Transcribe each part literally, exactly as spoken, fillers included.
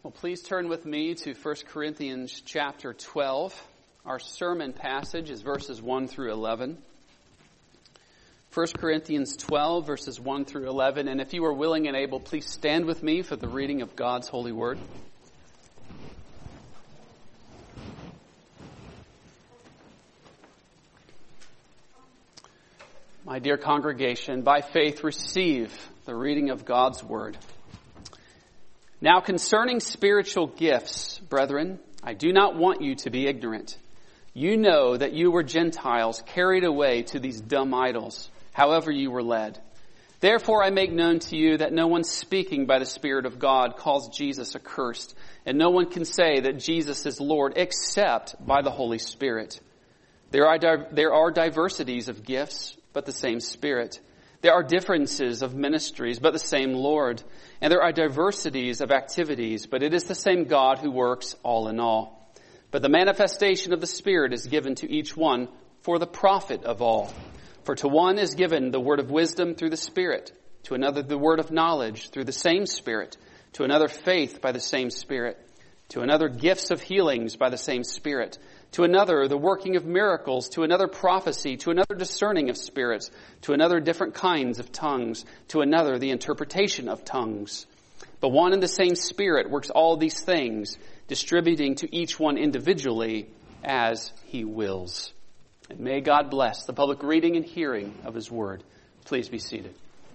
Well, please turn with me to First Corinthians chapter twelve. Our sermon passage is verses one through eleven. First Corinthians twelve, verses one through eleven. And if you are willing and able, please stand with me for the reading of God's holy word. My dear congregation, by faith receive the reading of God's word. Now concerning spiritual gifts, brethren, I do not want you to be ignorant. You know that you were Gentiles carried away to these dumb idols, however you were led. Therefore I make known to you that no one speaking by the Spirit of God calls Jesus accursed, and no one can say that Jesus is Lord except by the Holy Spirit. There are, di- there are diversities of gifts, but the same Spirit. There are differences of ministries, but the same Lord. And there are diversities of activities, but it is the same God who works all in all. But the manifestation of the Spirit is given to each one for the profit of all. For to one is given the word of wisdom through the Spirit, to another the word of knowledge through the same Spirit, to another faith by the same Spirit, to another gifts of healings by the same Spirit, to another the working of miracles, to another prophecy, to another discerning of spirits, to another different kinds of tongues, to another the interpretation of tongues. But one and the same Spirit works all these things, distributing to each one individually as he wills. And may God bless the public reading and hearing of his word. Please be seated.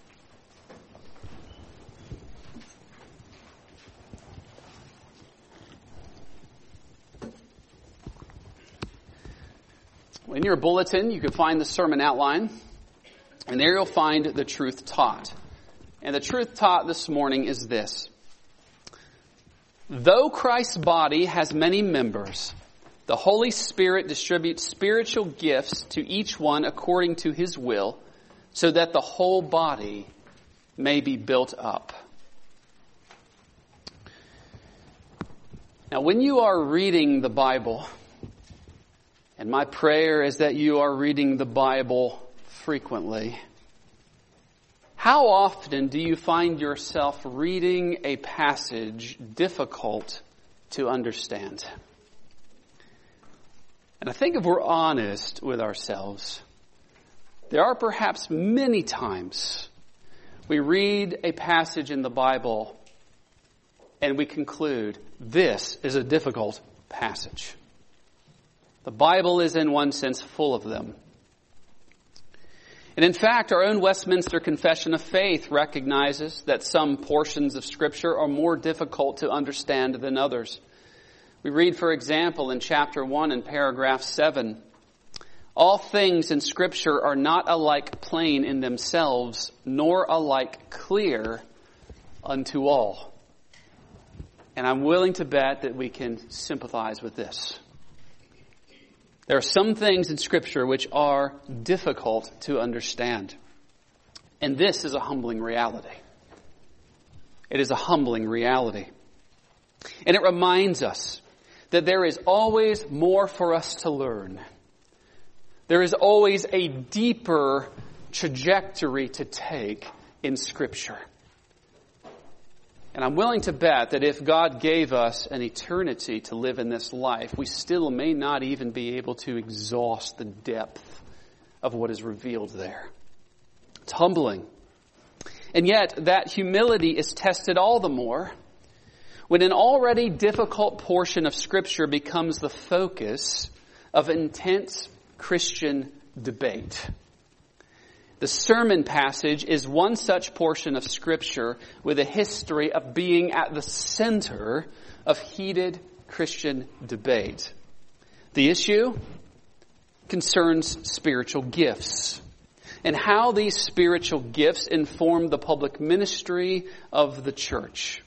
In your bulletin, you can find the sermon outline, and there you'll find the truth taught. And the truth taught this morning is this. Though Christ's body has many members, the Holy Spirit distributes spiritual gifts to each one according to his will, so that the whole body may be built up. Now, when you are reading the Bible, and my prayer is that you are reading the Bible frequently, how often do you find yourself reading a passage difficult to understand? And I think if we're honest with ourselves, there are perhaps many times we read a passage in the Bible and we conclude, this is a difficult passage. The Bible is in one sense full of them. And in fact, our own Westminster Confession of Faith recognizes that some portions of Scripture are more difficult to understand than others. We read, for example, in chapter one and paragraph seven, all things in Scripture are not alike plain in themselves, nor alike clear unto all. And I'm willing to bet that we can sympathize with this. There are some things in Scripture which are difficult to understand. And this is a humbling reality. It is a humbling reality. And it reminds us that there is always more for us to learn. There is always a deeper trajectory to take in Scripture. And I'm willing to bet that if God gave us an eternity to live in this life, we still may not even be able to exhaust the depth of what is revealed there. It's humbling. And yet, that humility is tested all the more when an already difficult portion of Scripture becomes the focus of intense Christian debate. The sermon passage is one such portion of Scripture with a history of being at the center of heated Christian debate. The issue concerns spiritual gifts and how these spiritual gifts inform the public ministry of the church.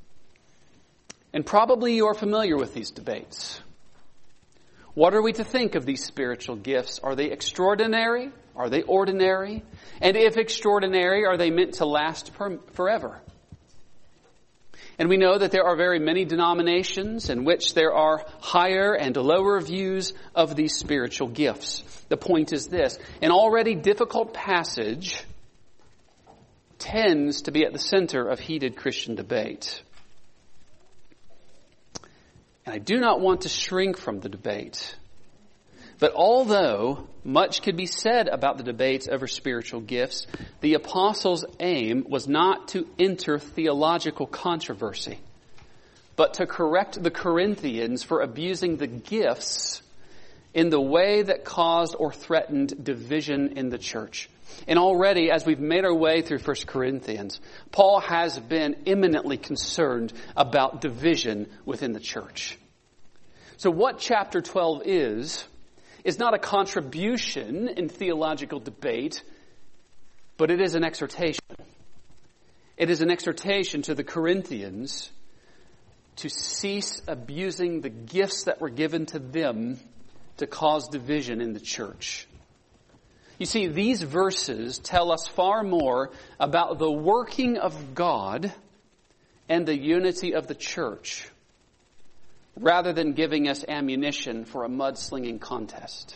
And probably you are familiar with these debates. What are we to think of these spiritual gifts? Are they extraordinary? Are they ordinary? And if extraordinary, are they meant to last per- forever? And we know that there are very many denominations in which there are higher and lower views of these spiritual gifts. The point is this: an already difficult passage tends to be at the center of heated Christian debate. And I do not want to shrink from the debate. But although much could be said about the debates over spiritual gifts, the apostles' aim was not to enter theological controversy, but to correct the Corinthians for abusing the gifts in the way that caused or threatened division in the church. And already, as we've made our way through First Corinthians, Paul has been eminently concerned about division within the church. So what chapter twelve is, is not a contribution in theological debate, but it is an exhortation. It is an exhortation to the Corinthians to cease abusing the gifts that were given to them to cause division in the church. You see, these verses tell us far more about the working of God and the unity of the church, rather than giving us ammunition for a mudslinging contest.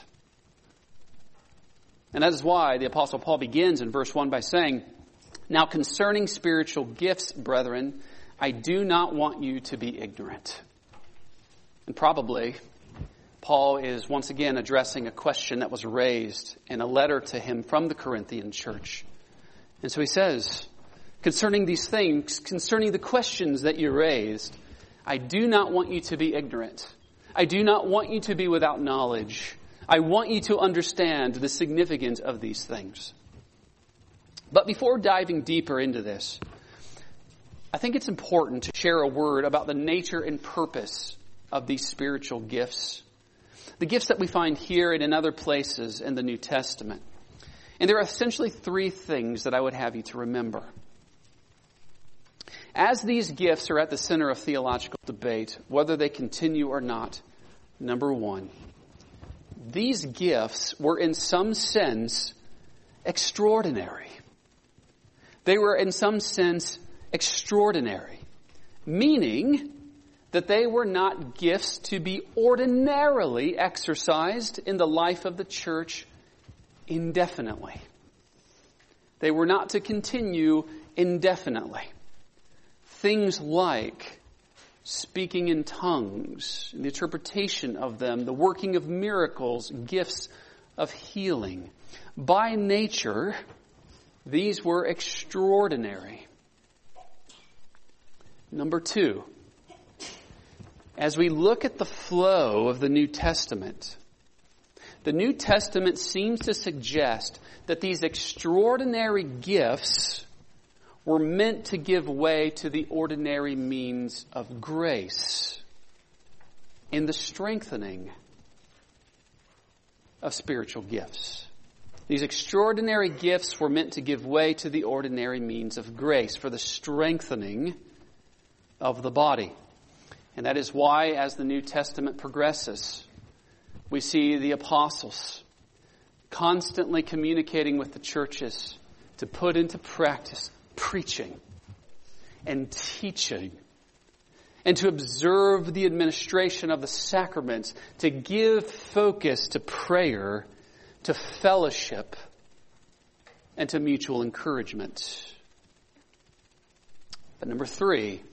And that is why the Apostle Paul begins in verse one by saying, "Now concerning spiritual gifts, brethren, I do not want you to be ignorant." And probably Paul is once again addressing a question that was raised in a letter to him from the Corinthian church. And so he says, concerning these things, concerning the questions that you raised, I do not want you to be ignorant. I do not want you to be without knowledge. I want you to understand the significance of these things. But before diving deeper into this, I think it's important to share a word about the nature and purpose of these spiritual gifts. The gifts that we find here and in other places in the New Testament. And there are essentially three things that I would have you to remember. As these gifts are at the center of theological debate, whether they continue or not, number one, these gifts were in some sense extraordinary. They were in some sense extraordinary, meaning that they were not gifts to be ordinarily exercised in the life of the church indefinitely. They were not to continue indefinitely. Things like speaking in tongues, the interpretation of them, the working of miracles, gifts of healing. By nature, these were extraordinary. Number two, as we look at the flow of the New Testament, the New Testament seems to suggest that these extraordinary gifts were meant to give way to the ordinary means of grace in the strengthening of spiritual gifts. These extraordinary gifts were meant to give way to the ordinary means of grace for the strengthening of the body. And that is why, as the New Testament progresses, we see the apostles constantly communicating with the churches to put into practice preaching and teaching, and to observe the administration of the sacraments, to give focus to prayer, to fellowship, and to mutual encouragement. But number three,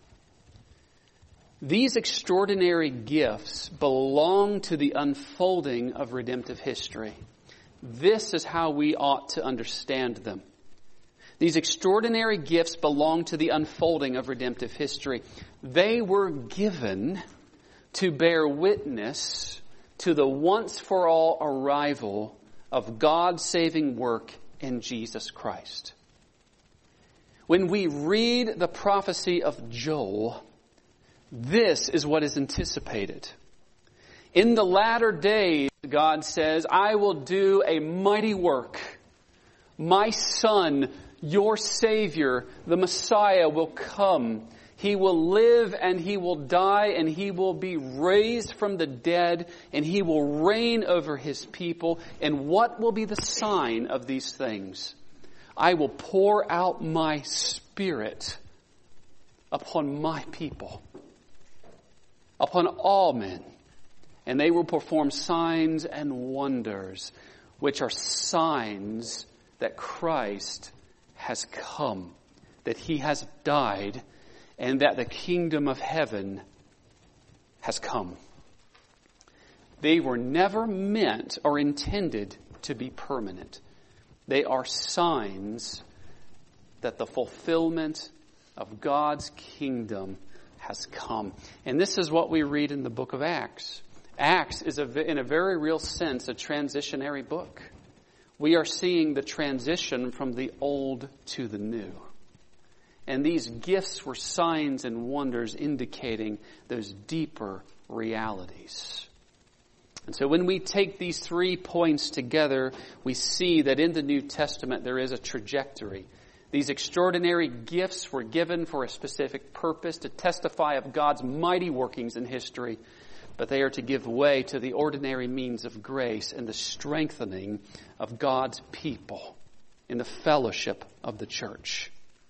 these extraordinary gifts belong to the unfolding of redemptive history. This is how we ought to understand them. These extraordinary gifts belong to the unfolding of redemptive history. They were given to bear witness to the once-for-all arrival of God's saving work in Jesus Christ. When we read the prophecy of Joel, this is what is anticipated. In the latter days, God says, I will do a mighty work. My Son, your Savior, the Messiah, will come. He will live and He will die and He will be raised from the dead and He will reign over His people. And what will be the sign of these things? I will pour out my Spirit upon my people, upon all men, and they will perform signs and wonders, which are signs that Christ has come, that He has died, and that the kingdom of heaven has come. They were never meant or intended to be permanent. They are signs that the fulfillment of God's kingdom has come. And this is what we read in the book of Acts. Acts is, a, in a very real sense, a transitionary book. We are seeing the transition from the old to the new. And these gifts were signs and wonders indicating those deeper realities. And so when we take these three points together, we see that in the New Testament there is a trajectory. These extraordinary gifts were given for a specific purpose, to testify of God's mighty workings in history, but they are to give way to the ordinary means of grace and the strengthening of God's people in the fellowship of the church.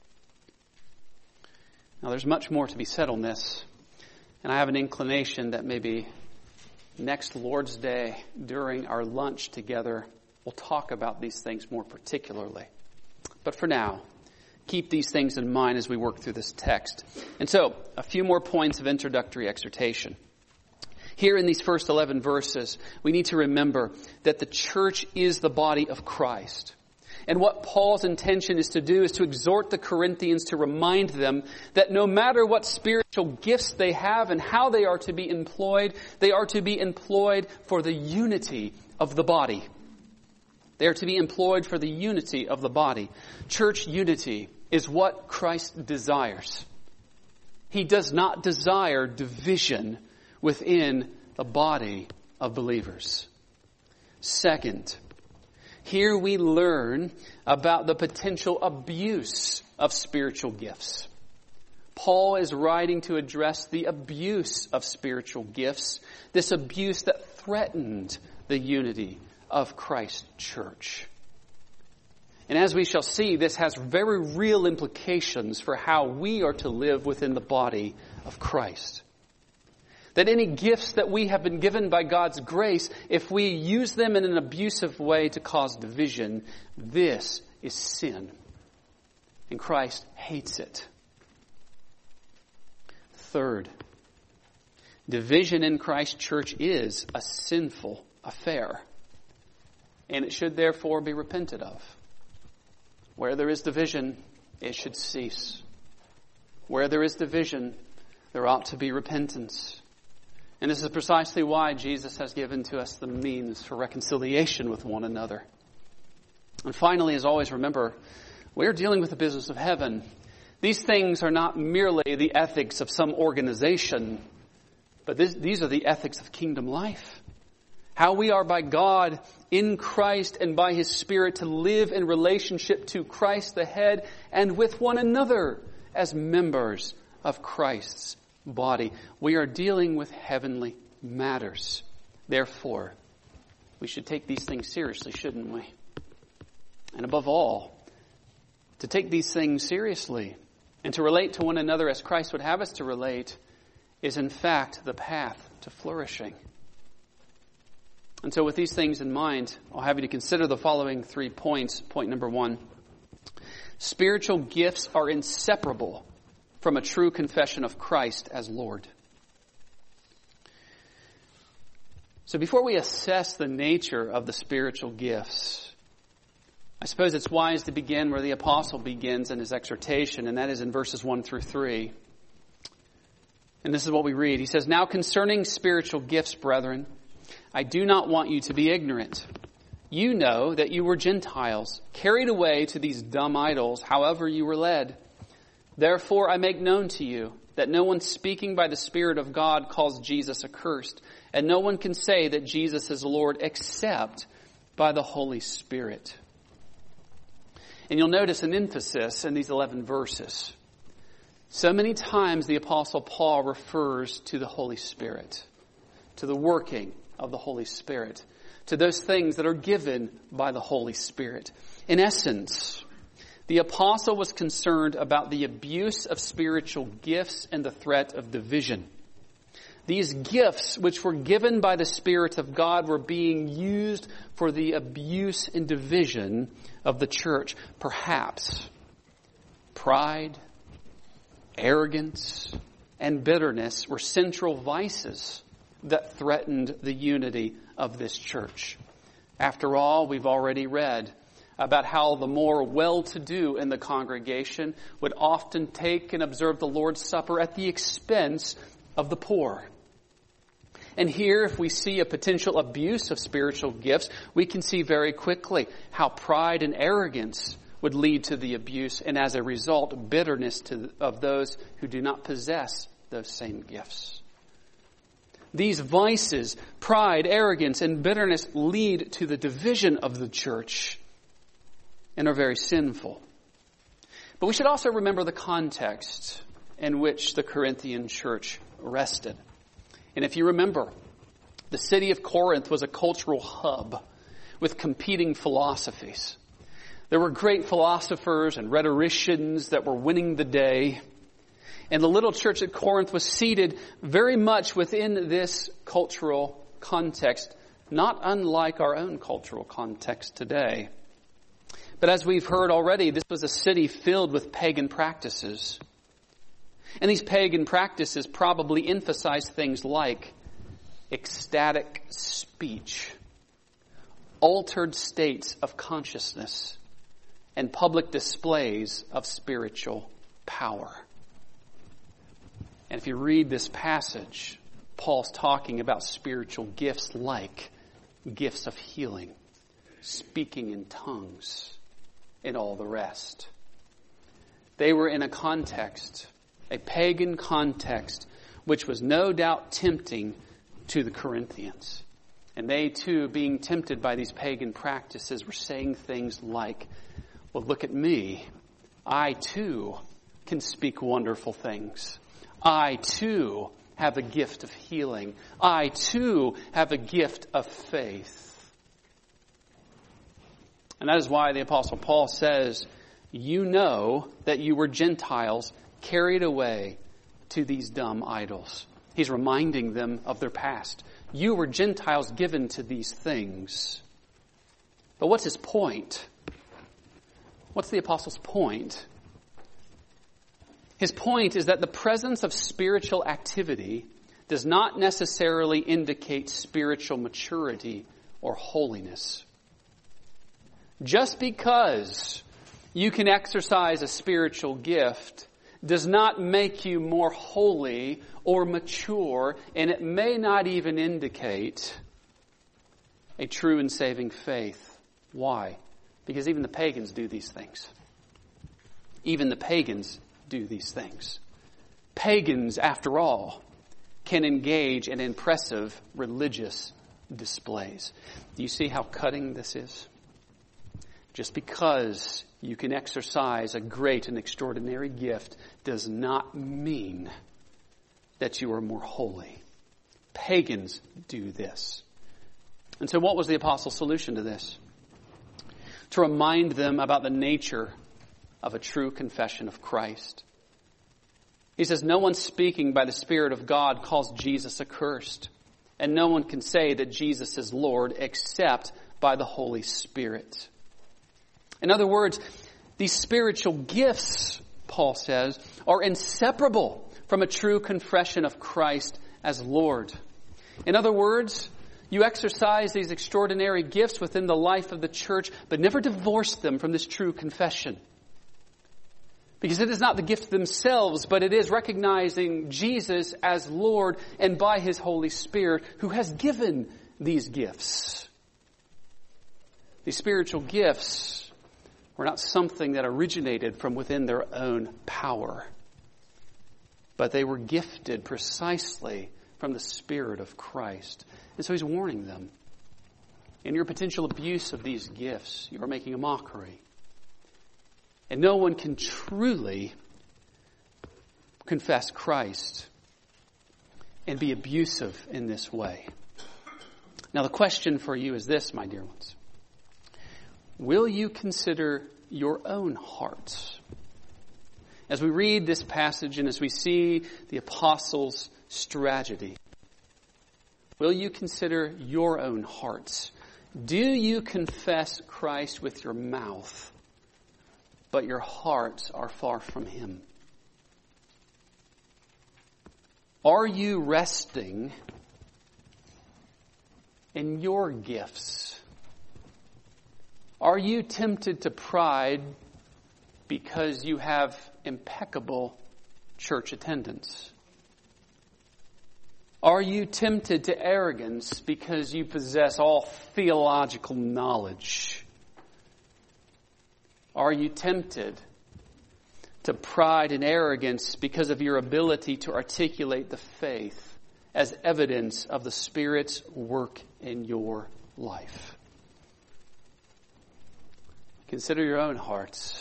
Now, there's much more to be said on this, and I have an inclination that maybe next Lord's Day, during our lunch together, we'll talk about these things more particularly. But for now, keep these things in mind as we work through this text. And so, a few more points of introductory exhortation. Here in these first eleven verses, we need to remember that the church is the body of Christ. And what Paul's intention is to do is to exhort the Corinthians to remind them that no matter what spiritual gifts they have and how they are to be employed, they are to be employed for the unity of the body. They are to be employed for the unity of the body. Church unity is what Christ desires. He does not desire division within the body of believers. Second, here we learn about the potential abuse of spiritual gifts. Paul is writing to address the abuse of spiritual gifts, this abuse that threatened the unity of Christ's church. And as we shall see, this has very real implications for how we are to live within the body of Christ. That any gifts that we have been given by God's grace, if we use them in an abusive way to cause division, this is sin. And Christ hates it. Third, division in Christ's church is a sinful affair. And it should therefore be repented of. Where there is division, it should cease. Where there is division, there ought to be repentance. And this is precisely why Jesus has given to us the means for reconciliation with one another. And finally, as always, remember, we're dealing with the business of heaven. These things are not merely the ethics of some organization, but this, these are the ethics of kingdom life. How we are by God in Christ and by His Spirit to live in relationship to Christ the head and with one another as members of Christ's body. We are dealing with heavenly matters. Therefore, we should take these things seriously, shouldn't we? And above all, to take these things seriously and to relate to one another as Christ would have us to relate is in fact the path to flourishing. And so with these things in mind, I'll have you to consider the following three points. Point number one, spiritual gifts are inseparable from a true confession of Christ as Lord. So before we assess the nature of the spiritual gifts, I suppose it's wise to begin where the apostle begins in his exhortation, and that is in verses one through three. And this is what we read. He says, "Now concerning spiritual gifts, brethren, I do not want you to be ignorant. You know that you were Gentiles, carried away to these dumb idols, however you were led. Therefore I make known to you that no one speaking by the Spirit of God calls Jesus accursed, and no one can say that Jesus is Lord except by the Holy Spirit." And you'll notice an emphasis in these eleven verses. So many times the Apostle Paul refers to the Holy Spirit, to the working of the Holy Spirit, to those things that are given by the Holy Spirit. In essence, the apostle was concerned about the abuse of spiritual gifts and the threat of division. These gifts, which were given by the Spirit of God, were being used for the abuse and division of the church. Perhaps pride, arrogance, and bitterness were central vices that threatened the unity of this church. After all, we've already read about how the more well-to-do in the congregation would often take and observe the Lord's Supper at the expense of the poor. And here, if we see a potential abuse of spiritual gifts, we can see very quickly how pride and arrogance would lead to the abuse, and as a result, bitterness to, of those who do not possess those same gifts. These vices, pride, arrogance, and bitterness lead to the division of the church and are very sinful. But we should also remember the context in which the Corinthian church rested. And if you remember, the city of Corinth was a cultural hub with competing philosophies. There were great philosophers and rhetoricians that were winning the day. And the little church at Corinth was seated very much within this cultural context, not unlike our own cultural context today. But as we've heard already, this was a city filled with pagan practices. And these pagan practices probably emphasized things like ecstatic speech, altered states of consciousness, and public displays of spiritual power. And if you read this passage, Paul's talking about spiritual gifts like gifts of healing, speaking in tongues, and all the rest. They were in a context, a pagan context, which was no doubt tempting to the Corinthians. And they too, being tempted by these pagan practices, were saying things like, well, look at me. I too can speak wonderful things. I too have a gift of healing. I too have a gift of faith. And that is why the Apostle Paul says, you know that you were Gentiles carried away to these dumb idols. He's reminding them of their past. You were Gentiles given to these things. But what's his point? What's the apostle's point? His point is that the presence of spiritual activity does not necessarily indicate spiritual maturity or holiness. Just because you can exercise a spiritual gift does not make you more holy or mature, and it may not even indicate a true and saving faith. Why? Because even the pagans do these things. Even the pagans do these things. Pagans, after all, can engage in impressive religious displays. Do you see how cutting this is? Just because you can exercise a great and extraordinary gift does not mean that you are more holy. Pagans do this. And so what was the apostle's solution to this? To remind them about the nature of a true confession of Christ. He says, no one speaking by the Spirit of God calls Jesus accursed. And no one can say that Jesus is Lord except by the Holy Spirit. In other words, these spiritual gifts, Paul says, are inseparable from a true confession of Christ as Lord. In other words, you exercise these extraordinary gifts within the life of the church, but never divorce them from this true confession. Because it is not the gifts themselves, but it is recognizing Jesus as Lord and by His Holy Spirit who has given these gifts. These spiritual gifts were not something that originated from within their own power, but they were gifted precisely from the Spirit of Christ. And so he's warning them. In your potential abuse of these gifts, you are making a mockery. And no one can truly confess Christ and be abusive in this way. Now the question for you is this, my dear ones. Will you consider your own hearts? As we read this passage and as we see the apostles' strategy, will you consider your own hearts? Do you confess Christ with your mouth, but your hearts are far from Him? Are you resting in your gifts? Are you tempted to pride because you have impeccable church attendance? Are you tempted to arrogance because you possess all theological knowledge? Are you tempted to pride and arrogance because of your ability to articulate the faith as evidence of the Spirit's work in your life? Consider your own hearts.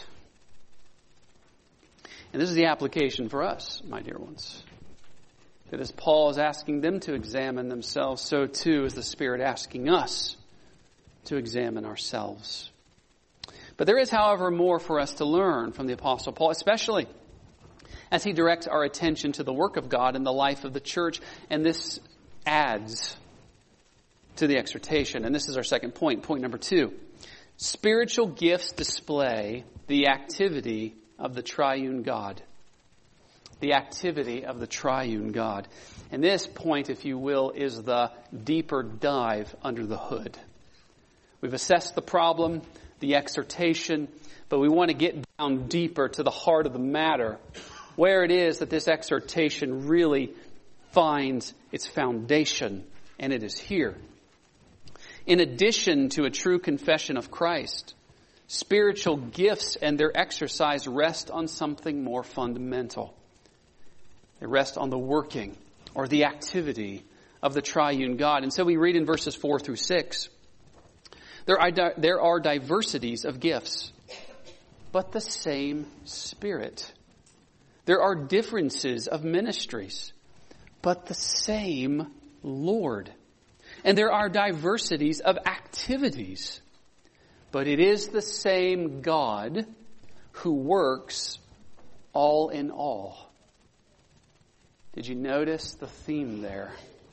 And this is the application for us, my dear ones. That as Paul is asking them to examine themselves, so too is the Spirit asking us to examine ourselves. But there is, however, more for us to learn from the Apostle Paul, especially as he directs our attention to the work of God in the life of the church. And this adds to the exhortation. And this is our second point, point number two. Spiritual gifts display the activity of the triune God. The activity of the triune God. And this point, if you will, is the deeper dive under the hood. We've assessed the problem, the exhortation, but we want to get down deeper to the heart of the matter, where it is that this exhortation really finds its foundation, and it is here. In addition to a true confession of Christ, spiritual gifts and their exercise rest on something more fundamental. They rest on the working or the activity of the triune God. And so we read in verses four through six, There are, di- there are diversities of gifts, but the same Spirit. There are differences of ministries, but the same Lord. And there are diversities of activities, but it is the same God who works all in all. Did you notice the theme there?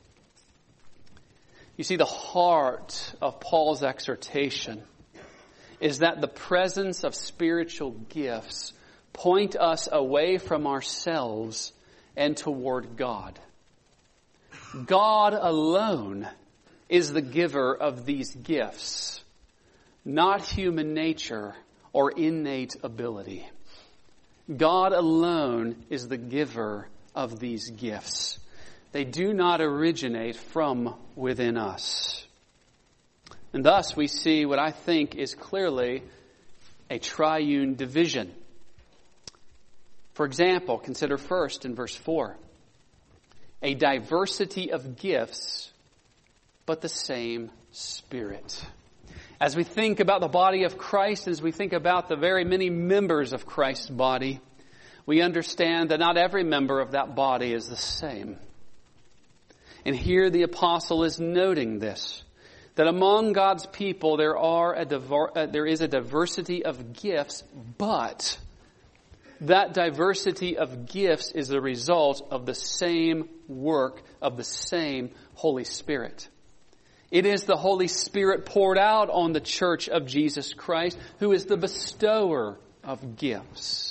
You see, the heart of Paul's exhortation is that the presence of spiritual gifts point us away from ourselves and toward God. God alone is the giver of these gifts, not human nature or innate ability. God alone is the giver of these gifts. They do not originate from within us. And thus we see what I think is clearly a triune division. For example, consider first in verse four, a diversity of gifts, but the same Spirit. As we think about the body of Christ, as we think about the very many members of Christ's body, we understand that not every member of that body is the same. And here the apostle is noting this, that among God's people there are a diver- uh, there is a diversity of gifts, but that diversity of gifts is a result of the same work of the same Holy Spirit. It is the Holy Spirit poured out on the church of Jesus Christ, who is the bestower of gifts.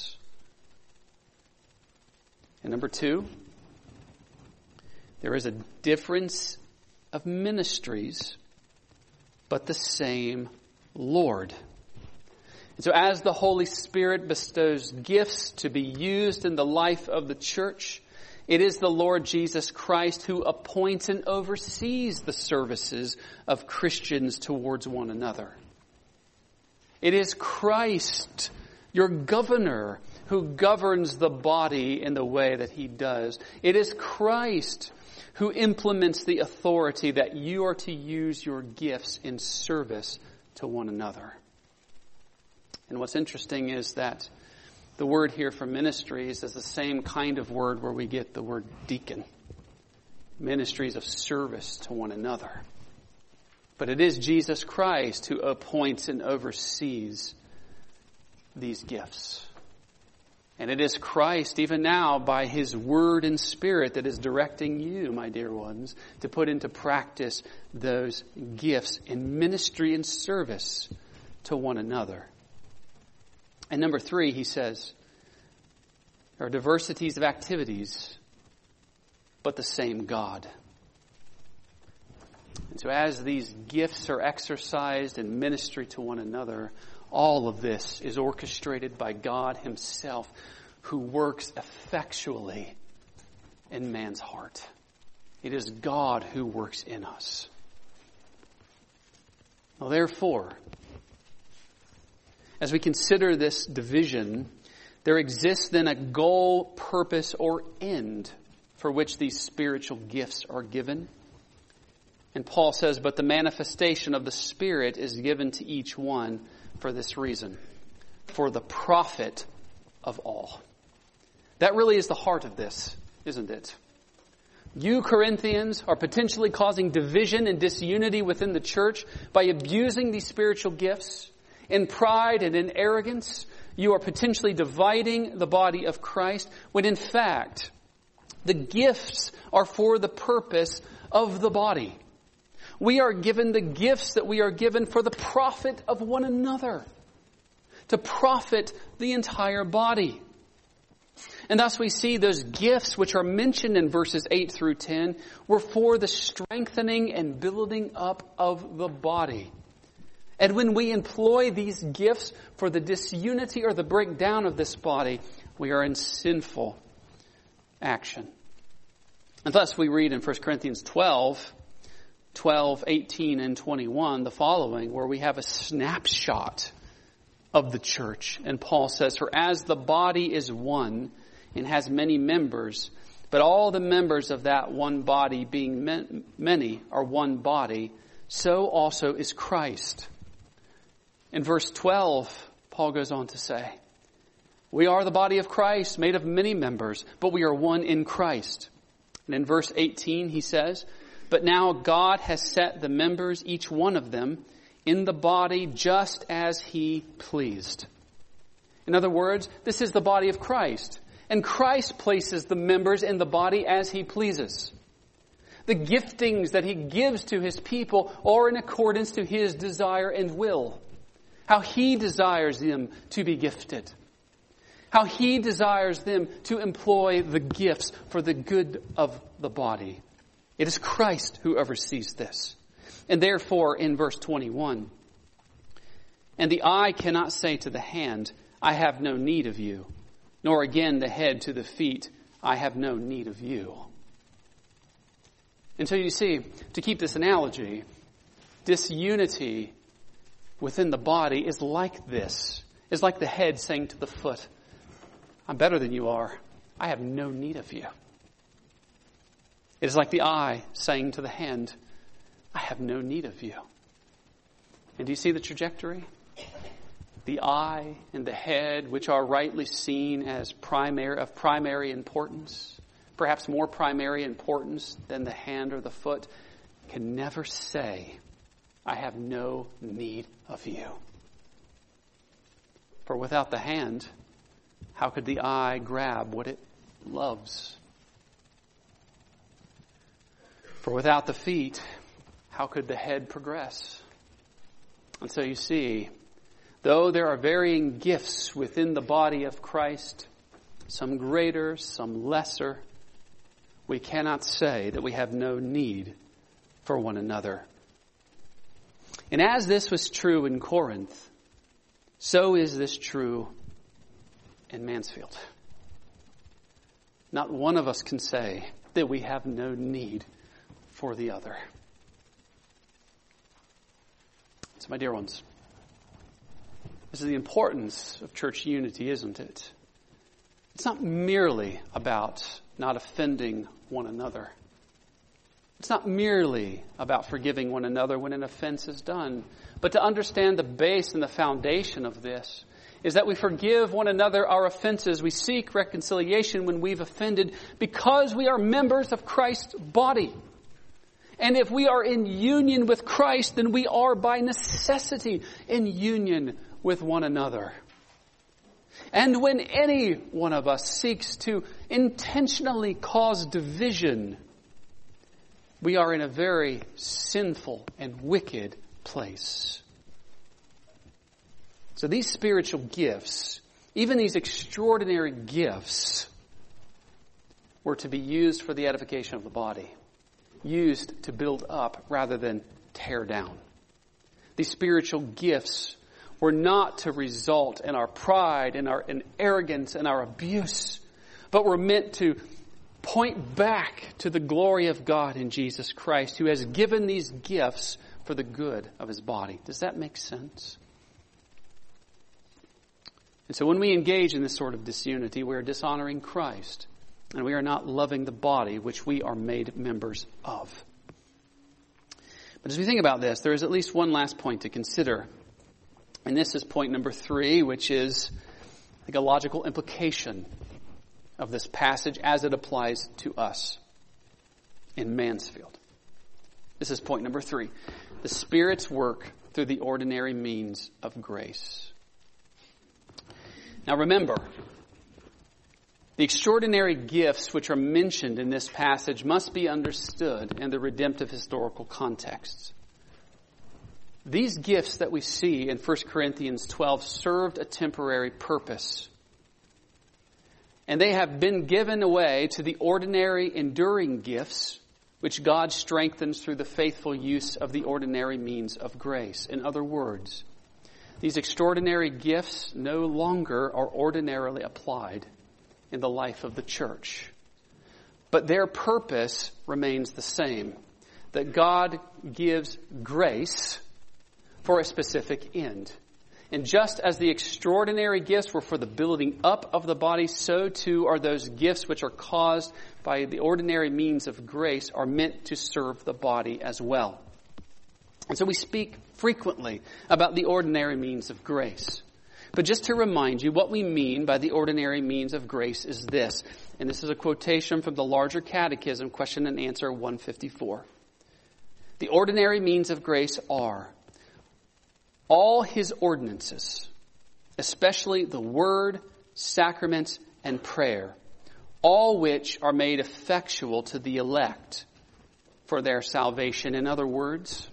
And number two, there is a difference of ministries, but the same Lord. And so as the Holy Spirit bestows gifts to be used in the life of the church, it is the Lord Jesus Christ who appoints and oversees the services of Christians towards one another. It is Christ, your governor, who governs the body in the way that he does. It is Christ who implements the authority that you are to use your gifts in service to one another. And what's interesting is that the word here for ministries is the same kind of word where we get the word deacon. Ministries of service to one another. But it is Jesus Christ who appoints and oversees these gifts. And it is Christ, even now, by His Word and Spirit, that is directing you, my dear ones, to put into practice those gifts in ministry and service to one another. And number three, he says, there are diversities of activities, but the same God. And so as these gifts are exercised in ministry to one another, all of this is orchestrated by God himself, who works effectually in man's heart. It is God who works in us. Well, therefore, as we consider this division, there exists then a goal, purpose, or end for which these spiritual gifts are given. And Paul says, but the manifestation of the Spirit is given to each one for this reason, for the profit of all. That really is the heart of this, isn't it? You Corinthians are potentially causing division and disunity within the church by abusing these spiritual gifts. In pride and in arrogance, you are potentially dividing the body of Christ, when in fact, the gifts are for the purpose of the body. We are given the gifts that we are given for the profit of one another, to profit the entire body. And thus we see those gifts which are mentioned in verses eight through ten were for the strengthening and building up of the body. And when we employ these gifts for the disunity or the breakdown of this body, we are in sinful action. And thus we read in First Corinthians twelve, twelve, eighteen, and twenty-one the following, where we have a snapshot of the church. And Paul says, for as the body is one and has many members, but all the members of that one body, being many, are one body, so also is Christ. In verse twelve, Paul goes on to say, we are the body of Christ, made of many members, but we are one in Christ. And in verse eighteen, he says, but now God has set the members, each one of them, in the body just as he pleased. In other words, this is the body of Christ. And Christ places the members in the body as he pleases. The giftings that he gives to his people are in accordance to his desire and will. How he desires them to be gifted. How he desires them to employ the gifts for the good of the body. It is Christ who oversees this. And therefore, in verse twenty-one, and the eye cannot say to the hand, I have no need of you, nor again the head to the feet, I have no need of you. And so you see, to keep this analogy, disunity within the body is like this. Is like the head saying to the foot, I'm better than you are. I have no need of you. It is like the eye saying to the hand, I have no need of you. And do you see the trajectory? The eye and the head, which are rightly seen as primary, of primary importance, perhaps more primary importance than the hand or the foot, can never say, I have no need of you. For without the hand, how could the eye grab what it loves? For without the feet, how could the head progress? And so you see, though there are varying gifts within the body of Christ, some greater, some lesser, we cannot say that we have no need for one another. And as this was true in Corinth, so is this true in Mansfield. Not one of us can say that we have no need for the other. So my dear ones, this is the importance of church unity, isn't it? It's not merely about not offending one another. It's not merely about forgiving one another when an offense is done. But to understand the base and the foundation of this is that we forgive one another our offenses. We seek reconciliation when we've offended because we are members of Christ's body. And if we are in union with Christ, then we are by necessity in union with one another. And when any one of us seeks to intentionally cause division, we are in a very sinful and wicked place. So these spiritual gifts, even these extraordinary gifts, were to be used for the edification of the body, used to build up rather than tear down. These spiritual gifts were not to result in our pride, in our in arrogance, and our abuse, but were meant to point back to the glory of God in Jesus Christ, who has given these gifts for the good of his body. Does that make sense? And so when we engage in this sort of disunity, we are dishonoring Christ, and we are not loving the body which we are made members of. But as we think about this, there is at least one last point to consider. And this is point number three, which is like a logical implication of this passage as it applies to us in Mansfield. This is point number three. The Spirit's work through the ordinary means of grace. Now remember, the extraordinary gifts which are mentioned in this passage must be understood in the redemptive historical context. These gifts that we see in First Corinthians twelve served a temporary purpose. And they have been given away to the ordinary enduring gifts which God strengthens through the faithful use of the ordinary means of grace. In other words, these extraordinary gifts no longer are ordinarily applied in the life of the church. But their purpose remains the same, that God gives grace for a specific end. And just as the extraordinary gifts were for the building up of the body, so too are those gifts which are caused by the ordinary means of grace are meant to serve the body as well. And so we speak frequently about the ordinary means of grace. But just to remind you, what we mean by the ordinary means of grace is this. And this is a quotation from the Larger Catechism, question and answer one fifty-four. The ordinary means of grace are all his ordinances, especially the word, sacraments, and prayer, all which are made effectual to the elect for their salvation. In other words,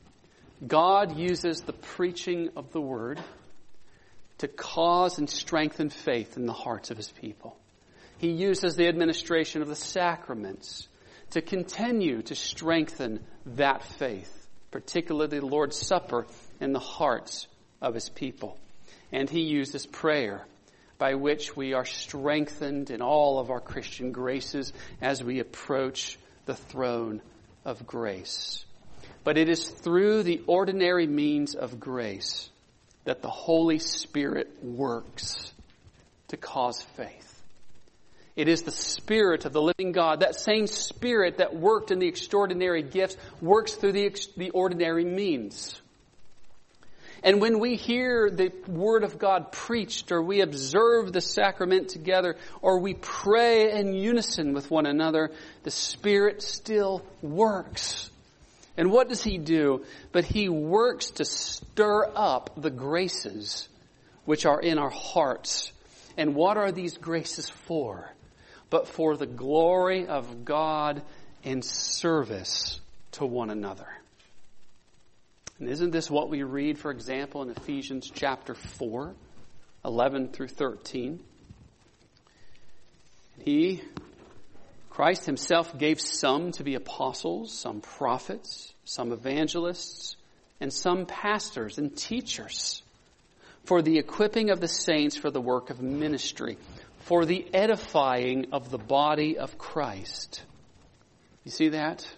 God uses the preaching of the word to cause and strengthen faith in the hearts of his people. He uses the administration of the sacraments to continue to strengthen that faith, particularly the Lord's Supper, in the hearts of his people. And he uses prayer, by which we are strengthened in all of our Christian graces as we approach the throne of grace. But it is through the ordinary means of grace that the Holy Spirit works to cause faith. It is the Spirit of the living God, that same Spirit that worked in the extraordinary gifts, works through the, the ordinary means. And when we hear the Word of God preached, or we observe the sacrament together, or we pray in unison with one another, the Spirit still works. And what does he do? But he works to stir up the graces which are in our hearts. And what are these graces for? But for the glory of God in service to one another. And isn't this what we read, for example, in Ephesians chapter four, eleven through thirteen? He, Christ himself, gave some to be apostles, some prophets, some evangelists, and some pastors and teachers for the equipping of the saints for the work of ministry, for the edifying of the body of Christ. You see that?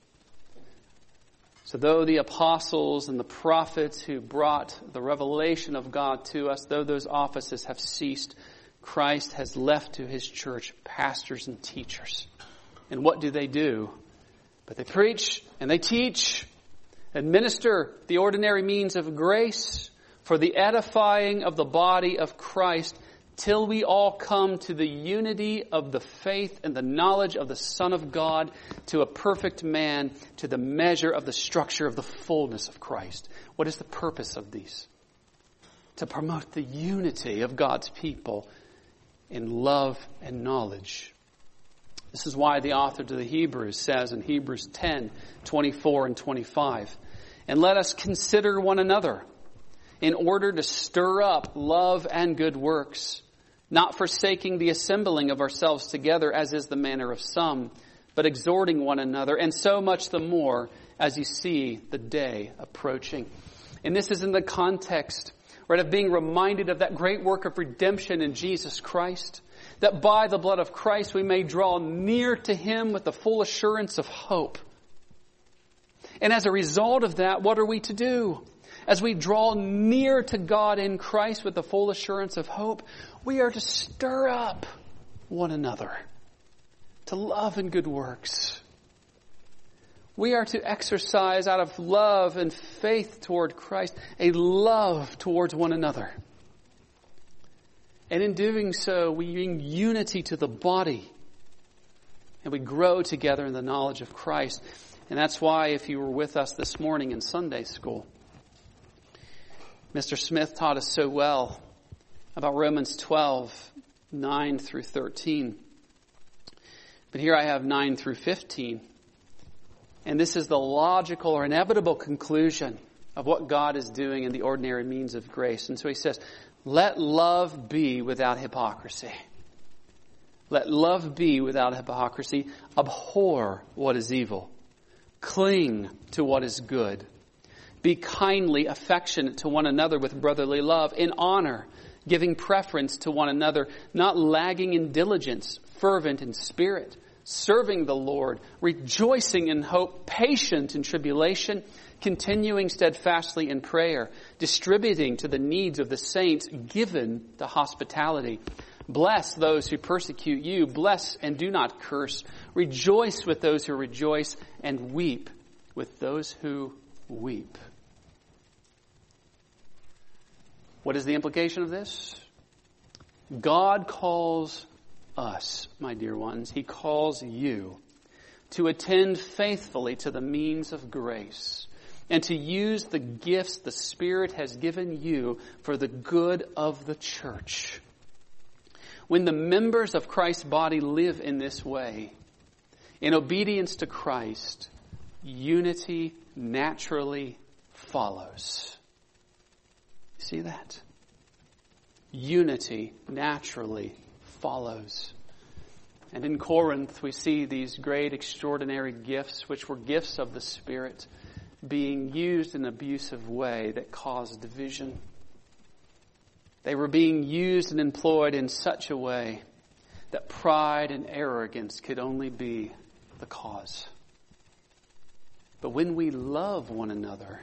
So though the apostles and the prophets who brought the revelation of God to us, though those offices have ceased, Christ has left to his church pastors and teachers. And what do they do? But they preach and they teach, administer the ordinary means of grace for the edifying of the body of Christ, till we all come to the unity of the faith and the knowledge of the Son of God, to a perfect man, to the measure of the structure of the fullness of Christ. What is the purpose of these? To promote the unity of God's people in love and knowledge. This is why the author to the Hebrews says in Hebrews ten, twenty-four and twenty-five, and let us consider one another in order to stir up love and good works, not forsaking the assembling of ourselves together, as is the manner of some, but exhorting one another, and so much the more as you see the day approaching. And this is in the context, right, of being reminded of that great work of redemption in Jesus Christ, that by the blood of Christ we may draw near to Him with the full assurance of hope. And as a result of that, what are we to do? As we draw near to God in Christ with the full assurance of hope, we are to stir up one another to love and good works. We are to exercise out of love and faith toward Christ, a love towards one another. And in doing so, we bring unity to the body. And we grow together in the knowledge of Christ. And that's why, if you were with us this morning in Sunday school, Mister Smith taught us so well about Romans twelve, nine through thirteen. But here I have nine through fifteen. And this is the logical or inevitable conclusion of what God is doing in the ordinary means of grace. And so he says, let love be without hypocrisy. Let love be without hypocrisy. Abhor what is evil. Cling to what is good. Be kindly affectionate to one another with brotherly love, in honor, giving preference to one another, not lagging in diligence, fervent in spirit, serving the Lord, rejoicing in hope, patient in tribulation, continuing steadfastly in prayer, distributing to the needs of the saints, given to hospitality. Bless those who persecute you. Bless and do not curse. Rejoice with those who rejoice, and weep with those who weep. What is the implication of this? God calls us, my dear ones, He calls you to attend faithfully to the means of grace and to use the gifts the Spirit has given you for the good of the church. When the members of Christ's body live in this way, in obedience to Christ, unity naturally follows. See that? Unity naturally follows. And in Corinth, we see these great, extraordinary gifts, which were gifts of the Spirit, being used in an abusive way that caused division. They were being used and employed in such a way that pride and arrogance could only be the cause. But when we love one another,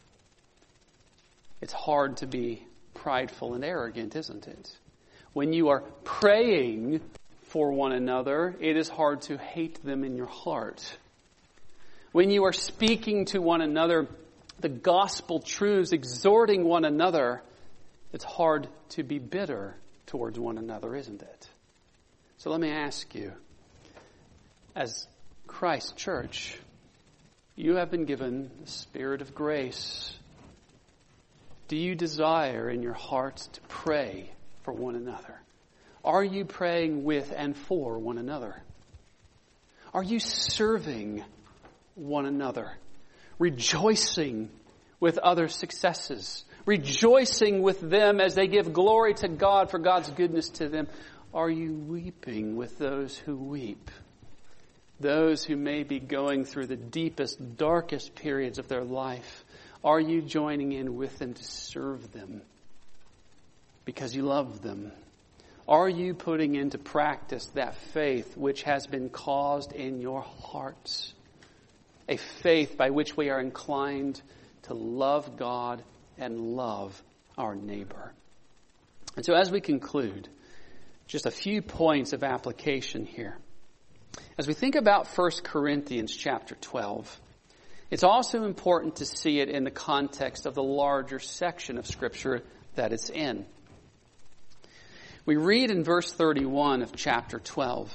it's hard to be prideful and arrogant, isn't it? When you are praying for one another, it is hard to hate them in your heart. When you are speaking to one another the gospel truths, exhorting one another, it's hard to be bitter towards one another, isn't it? So let me ask you, as Christ Church, you have been given the Spirit of grace. Do you desire in your hearts to pray for one another? Are you praying with and for one another? Are you serving one another? Rejoicing with other successes? Rejoicing with them as they give glory to God for God's goodness to them? Are you weeping with those who weep? Those who may be going through the deepest, darkest periods of their life. Are you joining in with them to serve them because you love them? Are you putting into practice that faith which has been caused in your hearts? A faith by which we are inclined to love God and love our neighbor. And so as we conclude, just a few points of application here. As we think about First Corinthians chapter twelve, it's also important to see it in the context of the larger section of Scripture that it's in. We read in verse thirty-one of chapter twelve,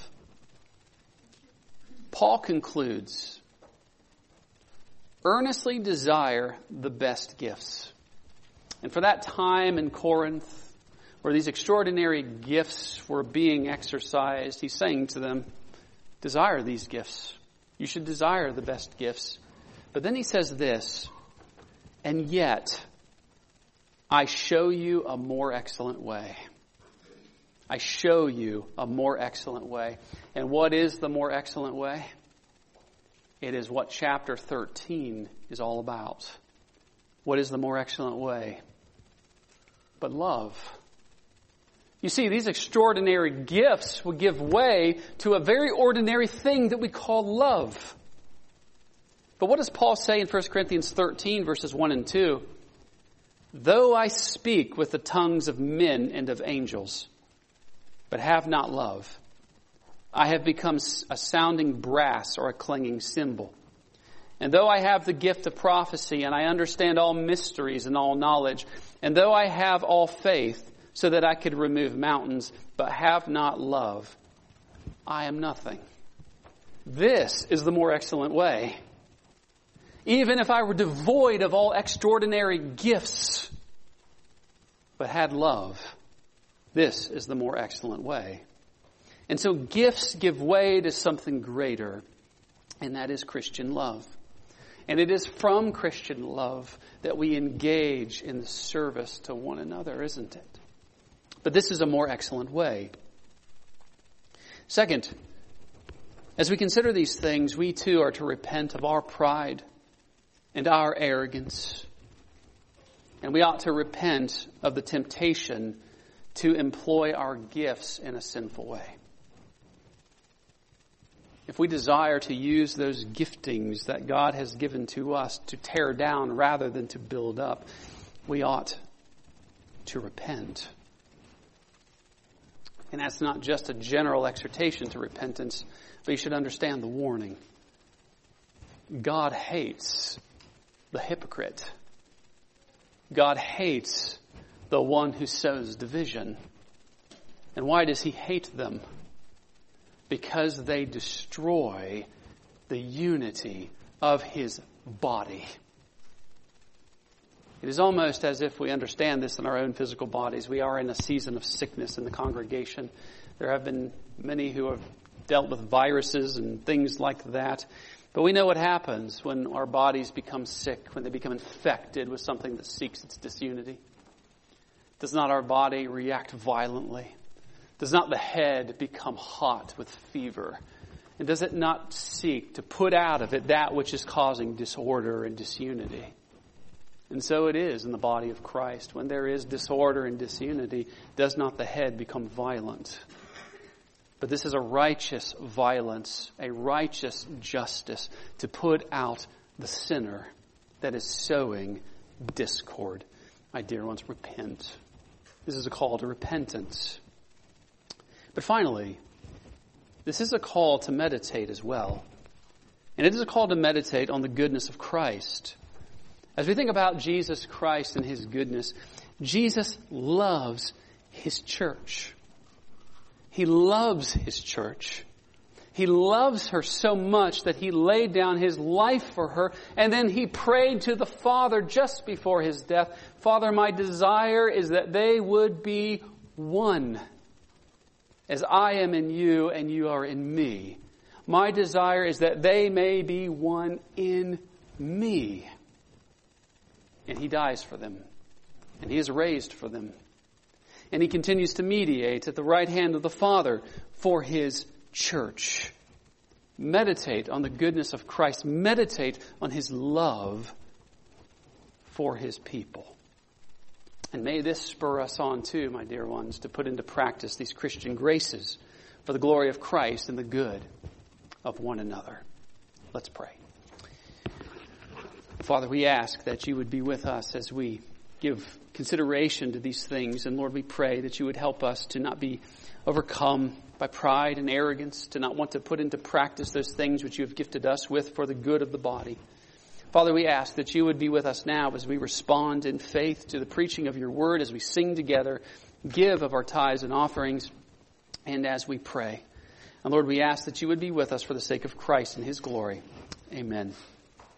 Paul concludes, earnestly desire the best gifts. And for that time in Corinth, where these extraordinary gifts were being exercised, he's saying to them, desire these gifts. You should desire the best gifts. But then he says this, and yet I show you a more excellent way. I show you a more excellent way. And what is the more excellent way? It is what chapter thirteen is all about. What is the more excellent way? But love. You see, these extraordinary gifts will give way to a very ordinary thing that we call love. But what does Paul say in First Corinthians thirteen, verses one and two? Though I speak with the tongues of men and of angels, but have not love, I have become a sounding brass or a clanging cymbal. And though I have the gift of prophecy, and I understand all mysteries and all knowledge, and though I have all faith, so that I could remove mountains, but have not love, I am nothing. This is the more excellent way. Even if I were devoid of all extraordinary gifts, but had love, this is the more excellent way. And so gifts give way to something greater, and that is Christian love. And it is from Christian love that we engage in the service to one another, isn't it? But this is a more excellent way. Second, as we consider these things, we too are to repent of our pride and our arrogance. And we ought to repent of the temptation to employ our gifts in a sinful way. If we desire to use those giftings that God has given to us to tear down rather than to build up, we ought to repent. And that's not just a general exhortation to repentance, but you should understand the warning. God hates the hypocrite. God hates the one who sows division. And why does he hate them? Because they destroy the unity of his body. It is almost as if we understand this in our own physical bodies. We are in a season of sickness in the congregation. There have been many who have dealt with viruses and things like that. But we know what happens when our bodies become sick, when they become infected with something that seeks its disunity. Does not our body react violently? Does not the head become hot with fever? And does it not seek to put out of it that which is causing disorder and disunity? And so it is in the body of Christ. When there is disorder and disunity, does not the head become violent? But this is a righteous violence, a righteous justice to put out the sinner that is sowing discord. My dear ones, repent. This is a call to repentance. But finally, this is a call to meditate as well. And it is a call to meditate on the goodness of Christ. As we think about Jesus Christ and his goodness, Jesus loves his church. He loves his church. He loves her so much that he laid down his life for her, and then he prayed to the Father just before his death, Father, my desire is that they would be one. As I am in you and you are in me. My desire is that they may be one in me. And he dies for them. And he is raised for them. And he continues to mediate at the right hand of the Father for his church. Meditate on the goodness of Christ. Meditate on his love for his people. And may this spur us on too, my dear ones, to put into practice these Christian graces for the glory of Christ and the good of one another. Let's pray. Father, we ask that you would be with us as we give consideration to these things. And Lord, we pray that you would help us to not be overcome by pride and arrogance, to not want to put into practice those things which you have gifted us with for the good of the body. Father, we ask that you would be with us now as we respond in faith to the preaching of your word, as we sing together, give of our tithes and offerings, and as we pray. And Lord, we ask that you would be with us for the sake of Christ and his glory. Amen.